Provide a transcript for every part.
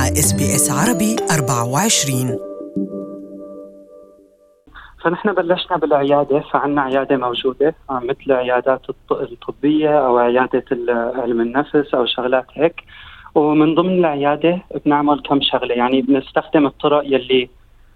مع SBS عربي 24. فنحن بلشنا بالعيادة، فعنا عيادة موجودة مثل عيادات الطبية أو عيادة علم النفس أو شغلات هيك. ومن ضمن العيادة بنعمل كم شغلة، يعني بنستخدم الطرق يلي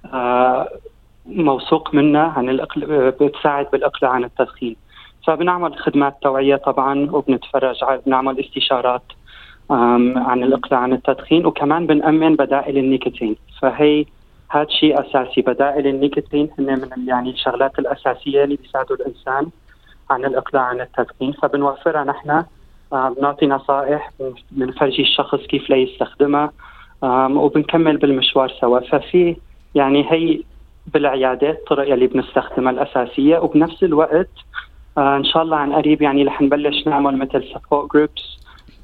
موثوق منها عن بتساعد بالإقلاع عن التدخين. فبنعمل خدمات توعية طبعا، وبنتفرج بنعمل استشارات عن الإقلاع عن التدخين، وكمان بنأمن بدائل النيكوتين. فهي هذا شيء أساسي، بدائل النيكوتين هن من يعني الشغلات الأساسية اللي بيساعدوا الإنسان عن الإقلاع عن التدخين. فبنوفرها نحن، بنعطي نصائح، بنفرجي الشخص كيف لا يستخدمها، وبنكمل بالمشوار سوا. ففي يعني هي بالعيادة الطرق اللي بنستخدمها الأساسية، وبنفس الوقت إن شاء الله عن قريب يعني رح نبلش نعمل مثل support groups،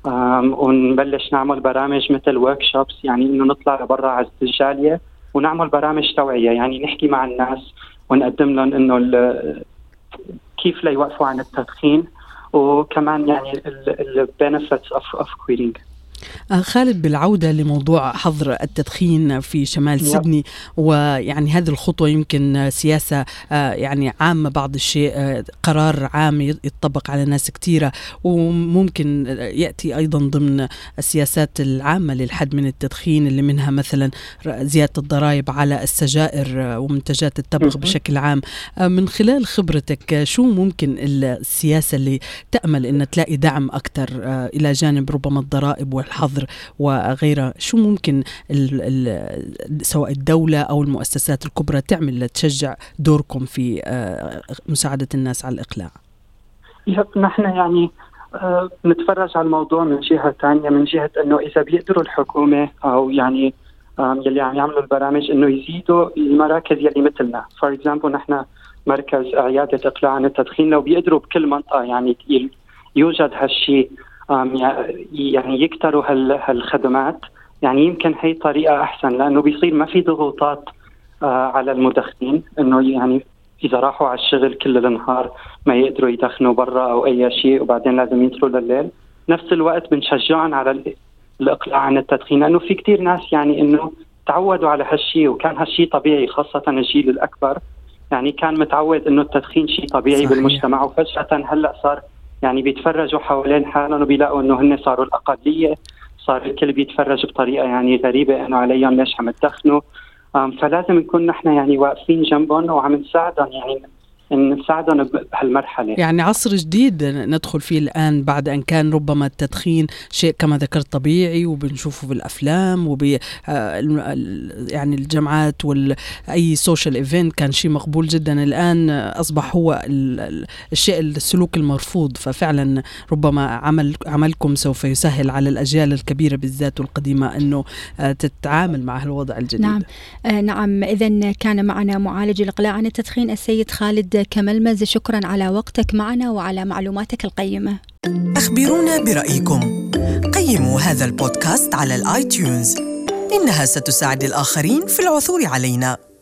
ونبلش نعمل برامج مثل workshops، يعني إنه نطلع لبرا على الجالية ونعمل برامج توعية، يعني نحكي مع الناس ونقدم لهم إنه كيف لا يوقفوا عن التدخين، وكمان يعني ال benefits of quitting. خالد، بالعودة لموضوع حظر التدخين في شمال سيدني، ويعني هذه الخطوة يمكن سياسة يعني عامة، بعض الشيء قرار عام يتطبق على ناس كتيرة، وممكن يأتي أيضا ضمن السياسات العامة للحد من التدخين، اللي منها مثلا زيادة الضرائب على السجائر ومنتجات التبغ بشكل عام. من خلال خبرتك، شو ممكن السياسة اللي تأمل أن تلاقي دعم أكثر إلى جانب ربما الضرائب والحظر وغيرها؟ شو ممكن سواء الدولة أو المؤسسات الكبرى تعمل لتشجع دوركم في مساعدة الناس على الإقلاع؟ نحن يعني نتفرج على الموضوع من جهة تانية، من جهة أنه إذا بيقدروا الحكومة أو يعني يلي عم يعملوا البرامج إنه يزيدوا المراكز يلي مثلنا. for example نحن مركز عيادة إقلاع عن التدخين، لو بيقدروا بكل منطقة يعني يوجد هالشيء، يعني يكتروا هالخدمات، يعني يمكن هي طريقة أحسن، لأنه بيصير ما في ضغوطات على المدخنين، إنه يعني إذا راحوا على الشغل كل النهار ما يقدروا يدخنوا برا أو أي شيء، وبعدين لازم ينطروا لليل. نفس الوقت بنشجعهم على الإقلاع عن التدخين، لأنه في كتير ناس يعني إنه تعودوا على هالشيء، وكان هالشيء طبيعي، خاصة الجيل الأكبر يعني كان متعود إنه التدخين شيء طبيعي. صحيح. بالمجتمع، وفجأة هلأ صار يعني بيتفرجوا حوالين حالهم وبيلاقوا إنه هن صاروا الأقلية، صار الكل بيتفرج بطريقة يعني غريبة إنه عليهم ليش عم تدخنوا. فلازم نكون نحن يعني واقفين جنبهم وعم نساعدهم، يعني نساعدهم بهالمرحلة. يعني عصر جديد ندخل فيه الآن، بعد أن كان ربما التدخين شيء كما ذكرت طبيعي وبنشوفه بالأفلام يعني الجامعات أي سوشيال إيفنت كان شيء مقبول جدا. الآن أصبح هو الشيء السلوك المرفوض. ففعلا ربما عملكم سوف يسهل على الأجيال الكبيرة بالذات والقديمة أنه تتعامل مع الوضع الجديد. نعم. إذن كان معنا معالج الإقلاع عن التدخين السيد خالد كملمز. شكرا على وقتك معنا وعلى معلوماتك القيمة. أخبرونا برأيكم، قيموا هذا البودكاست على الآيتيونز، إنها ستساعد الآخرين في العثور علينا.